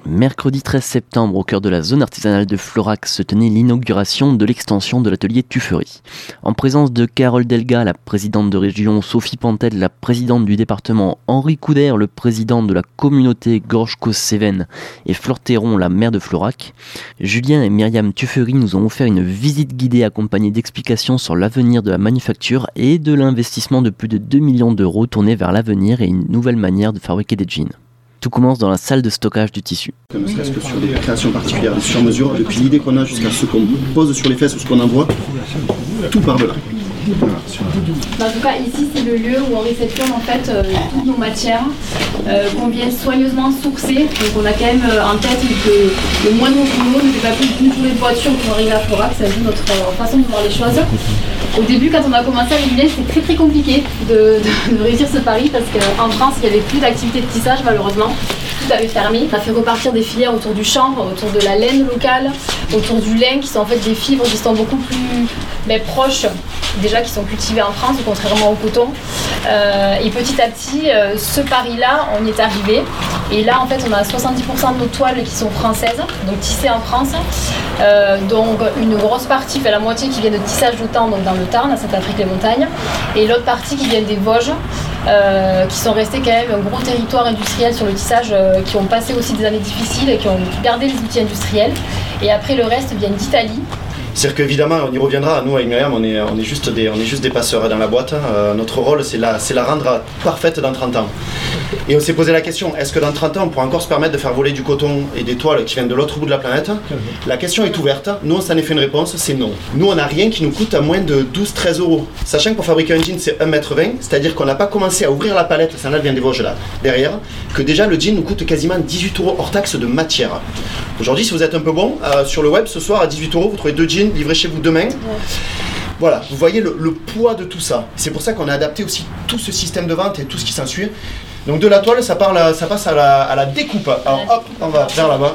Mercredi 13 septembre, au cœur de la zone artisanale de Florac, se tenait l'inauguration de l'extension de l'atelier Tufferie. En présence de Carole Delga, la présidente de région, Sophie Pantel, la présidente du département, Henri Couder, le président de la communauté Gorge-Causse-Cévennes, et Flore Théron, la maire de Florac, Julien et Myriam Tufferie nous ont offert une visite guidée accompagnée d'explications sur l'avenir de la manufacture et de l'investissement de plus de 2 millions d'euros tourné vers l'avenir et une nouvelle manière de fabriquer des jeans. Tout commence dans la salle de stockage du tissu. Ne serait-ce que sur des créations particulières, des sur-mesures, depuis l'idée qu'on a jusqu'à ce qu'on pose sur les fesses ou ce qu'on envoie, tout part de là. En tout cas, ici, c'est le lieu où on réceptionne en fait toutes nos matières qu'on vient soigneusement sourcer. Donc on a quand même en tête que le moindre boulot ne fait pas plus d'une journée de voiture pour arriver à Florac. C'est un peu notre façon de voir les choses. Au début, quand on a commencé avec Julien, c'était très très compliqué de réussir ce pari parce qu'en France, il n'y avait plus d'activité de tissage malheureusement. Tout avait fermé. Ça fait repartir des filières autour du chanvre, autour de la laine locale, autour du lin, qui sont en fait des fibres qui sont beaucoup plus proches, déjà qui sont cultivées en France, contrairement au coton. Et petit à petit, ce pari-là, on y est arrivé. Et là, en fait, on a 70% de nos toiles qui sont françaises, donc tissées en France. Donc une grosse partie, la moitié qui vient de tissage d'Autan, donc dans le Tarn, à Saint-Patrick-les-Montagnes, et l'autre partie qui vient des Vosges, qui sont restés quand même un gros territoire industriel sur le tissage, qui ont passé aussi des années difficiles et qui ont gardé les outils industriels. Et après, le reste vient d'Italie. C'est-à-dire qu'évidemment, on y reviendra. Nous, avec Myriam, on est juste des passeurs dans la boîte. Notre rôle, c'est la rendre parfaite dans 30 ans. Et on s'est posé la question, est-ce que dans 30 ans, on pourra encore se permettre de faire voler du coton et des toiles qui viennent de l'autre bout de la planète? La question est ouverte. Nous, on s'en est fait une réponse, c'est non. Nous, on n'a rien qui nous coûte à moins de 12-13 euros. Sachant que pour fabriquer un jean, c'est 1,20 m, c'est-à-dire qu'on n'a pas commencé à ouvrir la palette, celle-là vient des Vosges là, derrière, que déjà le jean nous coûte quasiment 18 euros hors taxe de matière. Aujourd'hui, si vous êtes un peu bon, sur le web, ce soir, à 18 euros, vous trouvez 2 jeans livrés chez vous demain. Voilà, vous voyez le poids de tout ça. C'est pour ça qu'on a adapté aussi tout ce système de vente et tout ce qui s'ensuit. Donc de la toile, ça passe à la découpe. Alors hop, on va vers là-bas.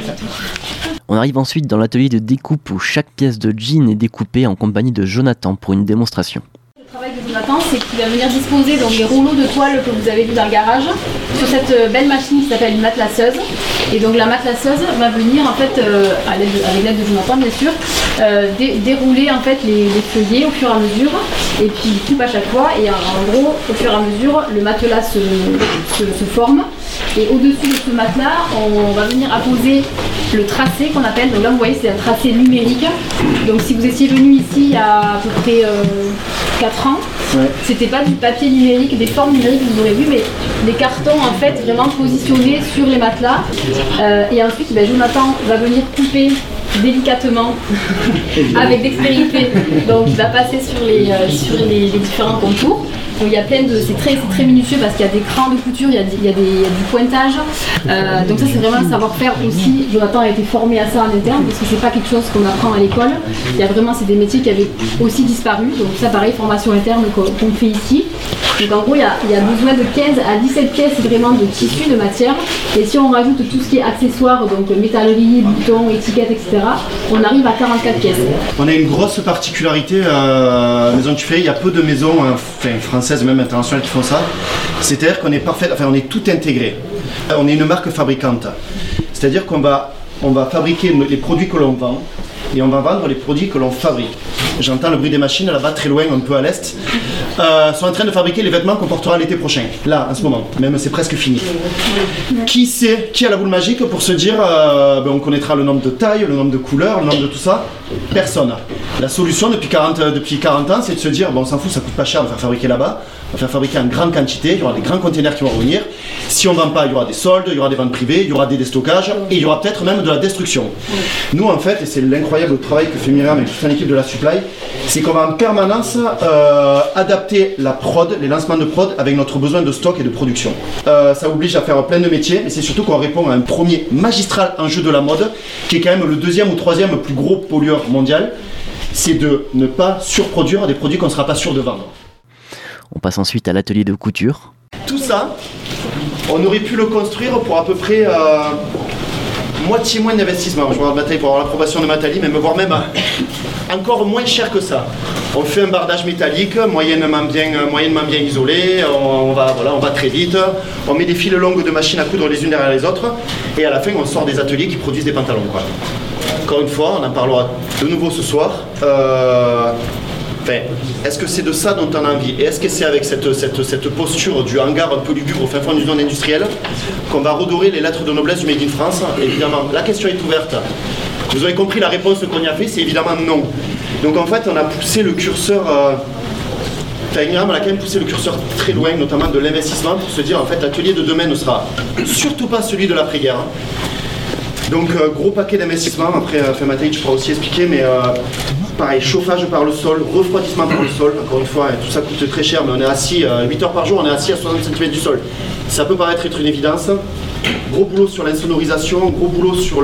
On arrive ensuite dans l'atelier de découpe où chaque pièce de jean est découpée en compagnie de Jonathan pour une démonstration. Le travail de Jonathan, c'est qu'il va venir disposer donc, les rouleaux de toile que vous avez vus dans le garage sur cette belle machine qui s'appelle une matelasseuse. Et donc la matelasseuse va venir en fait, avec l'aide de Jonathan bien sûr, dérouler en fait les feuillets au fur et à mesure, et puis il coupe à chaque fois, et en gros au fur et à mesure le matelas se forme, et au-dessus de ce matelas on va venir apposer le tracé qu'on appelle. Donc là vous voyez c'est un tracé numérique. Donc si vous étiez venu ici il y a à peu près 4 ans, ouais. C'était pas du papier numérique, des formes numériques que vous aurez vu, mais des cartons en fait vraiment positionnés sur les matelas. Et ensuite Jonathan va venir couper délicatement avec dextérité, donc il va passer sur les différents contours. Donc il y a plein de, c'est très minutieux parce qu'il y a des crans de couture, il y a du pointage. Donc ça c'est vraiment un savoir-faire aussi. Jonathan a été formé à ça en interne parce que c'est pas quelque chose qu'on apprend à l'école. Il y a vraiment, c'est des métiers qui avaient aussi disparu. Donc ça pareil, formation interne qu'on fait ici. Donc en gros il y a besoin de 15 à 17 pièces vraiment de tissu, de matière. Et si on rajoute tout ce qui est accessoires, donc métallerie, boutons, étiquettes, etc., on arrive à 44 pièces. On a une grosse particularité Maison Tufferie, il y a peu de maisons françaises, même internationales qui font ça. C'est-à-dire qu'on est on est tout intégré. On est une marque fabricante. C'est-à-dire qu'on va fabriquer les produits que l'on vend et on va vendre les produits que l'on fabrique. J'entends le bruit des machines là-bas, très loin, un peu à l'est. Sont en train de fabriquer les vêtements qu'on portera l'été prochain. Là, en ce moment. Même c'est presque fini. Qui a la boule magique pour se dire on connaîtra le nombre de tailles, le nombre de couleurs, le nombre de tout ça? Personne. La solution depuis 40 ans, c'est de se dire on s'en fout, ça coûte pas cher de faire fabriquer là-bas. On va faire fabriquer en grande quantité, il y aura des grands containers qui vont revenir. Si on ne vend pas, il y aura des soldes, il y aura des ventes privées, il y aura des déstockages et il y aura peut-être même de la destruction. Nous en fait, et c'est l'incroyable travail que fait Myriam et toute son équipe de la supply, c'est qu'on va en permanence adapter la prod, les lancements de prod avec notre besoin de stock et de production. Ça oblige à faire plein de métiers, mais c'est surtout qu'on répond à un premier magistral enjeu de la mode, qui est quand même le 2e ou 3e plus gros pollueur mondial, c'est de ne pas surproduire des produits qu'on ne sera pas sûr de vendre. On passe ensuite à l'atelier de couture. Tout ça, on aurait pu le construire pour à peu près moitié moins d'investissement. Je vois Mathalie pour avoir l'approbation de Mathalie, mais voire même encore moins cher que ça. On fait un bardage métallique, moyennement bien isolé, on va très vite, on met des fils longues de machines à coudre les unes derrière les autres, Et à la fin, on sort des ateliers qui produisent des pantalons, quoi. Encore une fois, on en parlera de nouveau ce soir. Est-ce que c'est de ça dont on a envie? Et est-ce que c'est avec cette posture du hangar un peu lugubre au fin fond d'une zone industrielle qu'on va redorer les lettres de noblesse du Made in France? Évidemment, la question est ouverte. Vous avez compris la réponse qu'on y a fait, c'est évidemment non. Donc en fait, on a poussé le curseur... on a quand même poussé le curseur très loin, notamment de l'investissement, pour se dire en fait l'atelier de demain ne sera surtout pas celui de l'après-guerre. Donc gros paquet d'investissement, après Mathieu je pourrai aussi expliquer, mais pareil, chauffage par le sol, refroidissement par le sol, encore une fois, tout ça coûte très cher, mais on est assis 8 heures par jour, on est assis à 60 cm du sol. Ça peut paraître être une évidence. Gros boulot sur l'insonorisation, gros boulot sur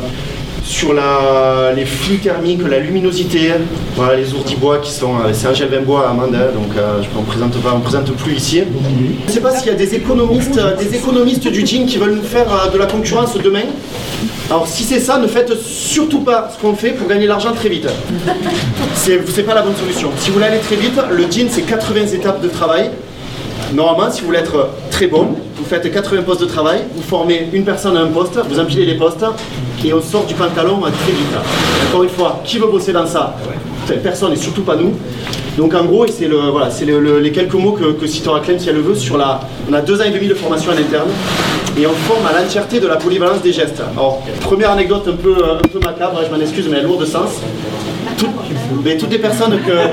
les flux thermiques, la luminosité, voilà les ourtibois qui sont, c'est un gel vin bois à amande, donc on ne présente plus ici. Je ne sais pas s'il y a des économistes du jean qui veulent nous faire de la concurrence demain. Alors si c'est ça, ne faites surtout pas ce qu'on fait pour gagner l'argent très vite. C'est pas la bonne solution. Si vous voulez aller très vite, le jean c'est 80 étapes de travail. Normalement, si vous voulez être très bon, vous faites 80 postes de travail, vous formez une personne à un poste, vous empilez les postes et on sort du pantalon très vite. Encore une fois, qui veut bosser dans ça? Personne et surtout pas nous. Donc en gros, c'est les quelques mots que citera Clem si elle le veut. On a 2 ans et demi de formation en interne et on forme à l'entièreté de la polyvalence des gestes. Alors, première anecdote un peu macabre, je m'en excuse, mais lourde de sens. Toutes les personnes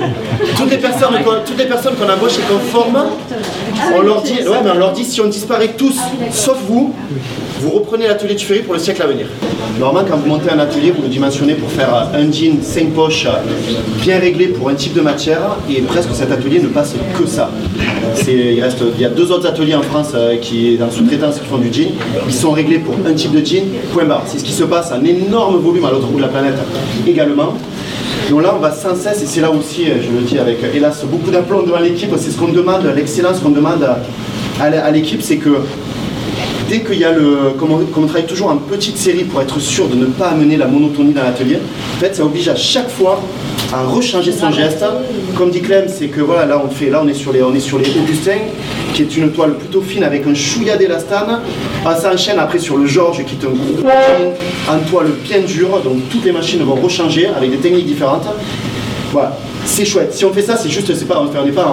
qu'on embauche et qu'on forme, on leur dit si on disparaît tous, sauf vous, vous reprenez l'atelier Tuffery pour le siècle à venir. Normalement, quand vous montez un atelier, vous le dimensionnez pour faire un jean 5 poches bien réglé pour un type de matière, et presque cet atelier ne passe que ça. Il y a 2 autres ateliers en France qui, dans sous-traitance, qui font du jean. Ils sont réglés pour un type de jean, point barre. C'est ce qui se passe, un énorme volume à l'autre bout de la planète également. Donc là, on va sans cesse, et c'est là aussi, je le dis avec, hélas, beaucoup d'aplomb devant l'équipe, c'est ce qu'on demande, l'excellence qu'on demande à l'équipe, c'est que dès qu'il y a comme on travaille toujours en petite série pour être sûr de ne pas amener la monotonie dans l'atelier, en fait, ça oblige à chaque fois à rechanger son geste. Comme dit Clem, c'est que voilà, là on est sur les Augustins, qui est une toile plutôt fine avec un chouïa d'élastane. Ça enchaîne après sur le Georges, qui est un gros jean en toile bien dure, donc toutes les machines vont rechanger avec des techniques différentes. Voilà, c'est chouette. Si on fait ça, c'est juste, c'est pas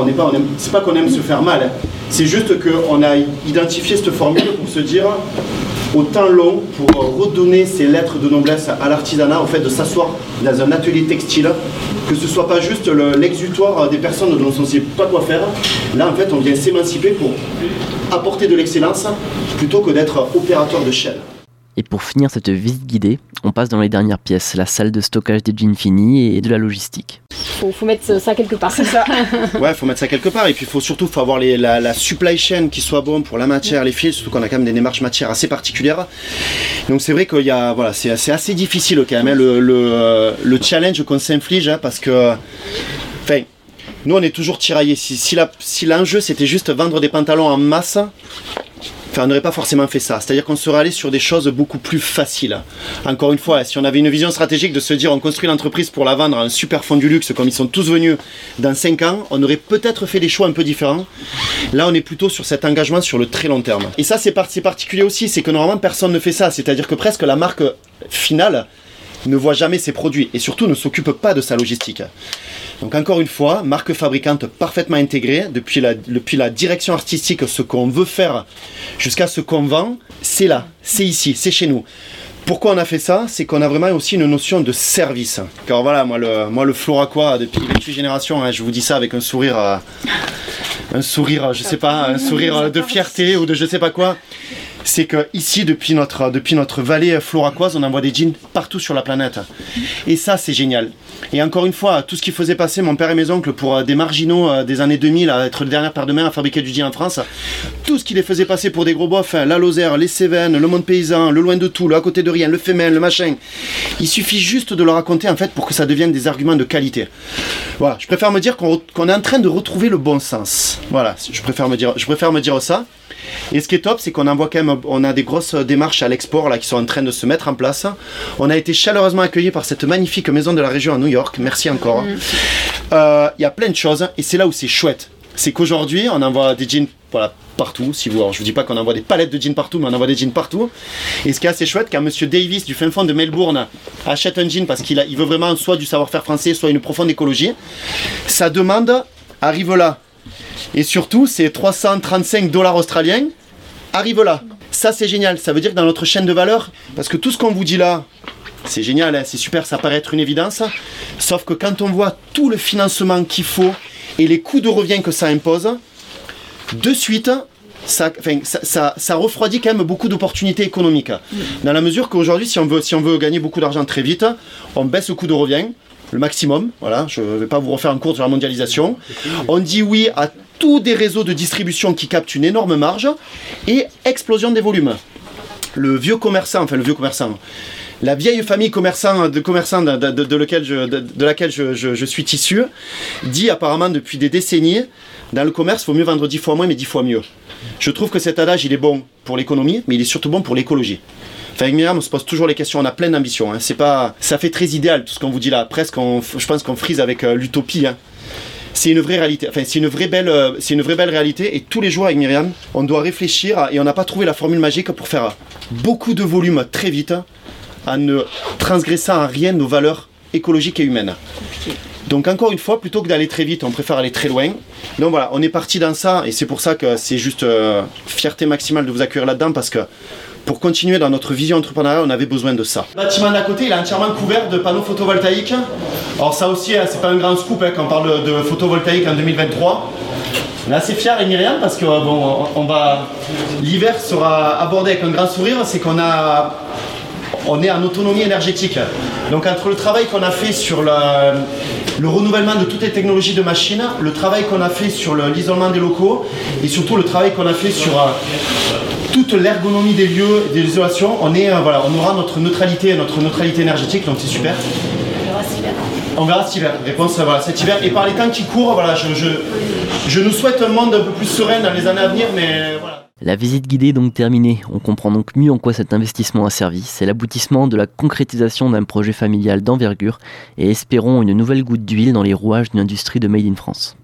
qu'on aime se faire mal, hein. C'est juste qu'on a identifié cette formule pour se dire au temps long, pour redonner ces lettres de noblesse à l'artisanat, au fait de s'asseoir dans un atelier textile, que ce soit pas juste l'exutoire des personnes dont on ne sait pas quoi faire. Là, en fait, on vient s'émanciper pour apporter de l'excellence plutôt que d'être opérateur de chaîne. Et pour finir cette visite guidée, on passe dans les dernières pièces, la salle de stockage des jeans finis et de la logistique. Faut mettre ça quelque part, c'est ça. Ouais, faut mettre ça quelque part, et puis faut avoir la supply chain qui soit bonne pour la matière, les fils, surtout qu'on a quand même des démarches matières assez particulières. Donc c'est vrai qu'il y a, voilà, c'est assez difficile quand même, hein, le challenge qu'on s'inflige, hein, parce que, enfin, nous on est toujours tiraillés. Si l'enjeu c'était juste vendre des pantalons en masse, on n'aurait pas forcément fait ça. C'est-à-dire qu'on serait allé sur des choses beaucoup plus faciles. Encore une fois, si on avait une vision stratégique de se dire on construit l'entreprise pour la vendre à un super fonds du luxe comme ils sont tous venus dans 5 ans, on aurait peut-être fait des choix un peu différents. Là, on est plutôt sur cet engagement sur le très long terme. Et ça, c'est particulier aussi, c'est que normalement, personne ne fait ça. C'est-à-dire que presque la marque finale ne voit jamais ses produits et surtout ne s'occupe pas de sa logistique. Donc encore une fois, marque fabricante parfaitement intégrée, depuis la direction artistique, ce qu'on veut faire jusqu'à ce qu'on vend, c'est là, c'est ici, c'est chez nous. Pourquoi on a fait ça? C'est qu'on a vraiment aussi une notion de service. Car voilà, moi le Floracois, depuis 28 générations, hein, je vous dis ça avec un sourire, je sais pas, un sourire de fierté ou de je sais pas quoi. C'est que ici, depuis notre vallée floracoise, on envoie des jeans partout sur la planète. Et ça, c'est génial. Et encore une fois, tout ce qui faisait passer mon père et mes oncles pour des marginaux des années 2000 à être le dernier paire de main à fabriquer du jean en France, tout ce qui les faisait passer pour des gros bofs, la Lozère, les Cévennes, le Monde Paysan, le Loin de Tout, le À Côté de Rien, le Femelle, le machin, il suffit juste de le raconter en fait pour que ça devienne des arguments de qualité. Voilà, je préfère me dire qu'on est en train de retrouver le bon sens. Voilà, je préfère me dire ça. Et ce qui est top, c'est qu'on envoie quand même, on a des grosses démarches à l'export là qui sont en train de se mettre en place. On a été chaleureusement accueillis par cette magnifique maison de la région à New York. Merci encore. Il y a plein de choses et c'est là où c'est chouette. C'est qu'aujourd'hui, on envoie des jeans, voilà, partout. Alors, je vous dis pas qu'on envoie des palettes de jeans partout, mais on envoie des jeans partout. Et ce qui est assez chouette, quand Monsieur Davis du fin fond de Melbourne achète un jean parce qu'il veut vraiment soit du savoir-faire français, soit une profonde écologie, sa demande arrive là. Et surtout, c'est 335 $ australiens arrive là. Ça, c'est génial. Ça veut dire que dans notre chaîne de valeur, parce que tout ce qu'on vous dit là, c'est génial, hein, c'est super, ça paraît être une évidence. Sauf que quand on voit tout le financement qu'il faut et les coûts de revient que ça impose, de suite, ça refroidit quand même beaucoup d'opportunités économiques. Dans la mesure qu'aujourd'hui, si on veut gagner beaucoup d'argent très vite, on baisse le coût de revient, le maximum. Voilà, je ne vais pas vous refaire un cours sur la mondialisation. On dit oui à tous des réseaux de distribution qui captent une énorme marge et explosion des volumes. La vieille famille de laquelle je suis issu dit apparemment depuis des décennies, dans le commerce, il faut mieux vendre 10 fois moins mais 10 fois mieux. Je trouve que cet adage, il est bon pour l'économie, mais il est surtout bon pour l'écologie. Enfin, avec Myriam, on se pose toujours les questions, on a plein d'ambitions. Hein. Ça fait très idéal tout ce qu'on vous dit là. Presque, je pense qu'on frise avec l'utopie. Hein. C'est une vraie réalité. Enfin, c'est une vraie belle réalité. Et tous les jours avec Myriam, on doit réfléchir et on n'a pas trouvé la formule magique pour faire beaucoup de volume très vite, en ne transgressant à rien nos valeurs écologiques et humaines. Donc encore une fois, plutôt que d'aller très vite, on préfère aller très loin. Donc voilà, on est parti dans ça et c'est pour ça que c'est juste fierté maximale de vous accueillir là-dedans parce que pour continuer dans notre vision entrepreneuriale, on avait besoin de ça. Le bâtiment d'à côté, il est entièrement couvert de panneaux photovoltaïques. Alors ça aussi, hein, c'est pas un grand scoop hein, quand on parle de photovoltaïque en 2023. On est assez fiers avec Myriam parce que l'hiver sera abordé avec un grand sourire, c'est qu'on est en autonomie énergétique. Donc entre le travail qu'on a fait sur le renouvellement de toutes les technologies de machines, le travail qu'on a fait sur l'isolement des locaux et surtout le travail qu'on a fait sur toute l'ergonomie des lieux et de l'isolation, on aura notre neutralité énergétique, donc c'est super. On verra cet hiver. Réponse cet hiver. Et par les temps qui courent, voilà, je nous souhaite un monde un peu plus serein dans les années à venir, mais voilà. La visite guidée est donc terminée. On comprend donc mieux en quoi cet investissement a servi. C'est l'aboutissement de la concrétisation d'un projet familial d'envergure et espérons une nouvelle goutte d'huile dans les rouages d'une industrie de Made in France.